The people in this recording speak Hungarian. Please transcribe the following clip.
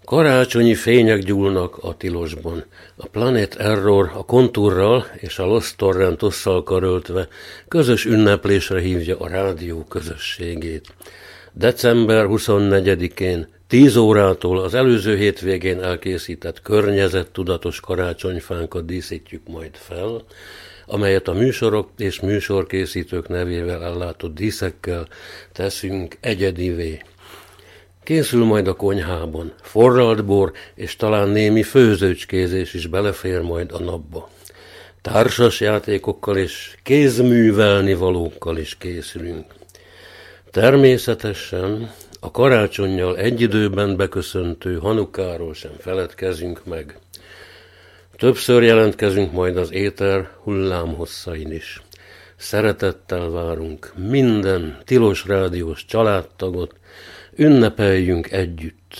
Karácsonyi fények gyúlnak a tilosban. A Planet Error a Kontúrral és a Lost Torrentosszal karöltve közös ünneplésre hívja a rádió közösségét. December 24-én 10 órától az előző hétvégén elkészített környezettudatos karácsonyfánkat díszítjük majd fel, amelyet a műsorok és műsorkészítők nevével ellátott díszekkel teszünk egyedivé. Készül majd a konyhában, forralt bor és talán némi főzőcskézés is belefér majd a napba. Társas játékokkal és kézművelni valókkal is készülünk. Természetesen a karácsonnyal egy időben beköszöntő Hanukáról sem feledkezünk meg. Többször jelentkezünk majd az éter hullámhosszain is. Szeretettel várunk minden Tilos Rádiós családtagot, ünnepeljünk együtt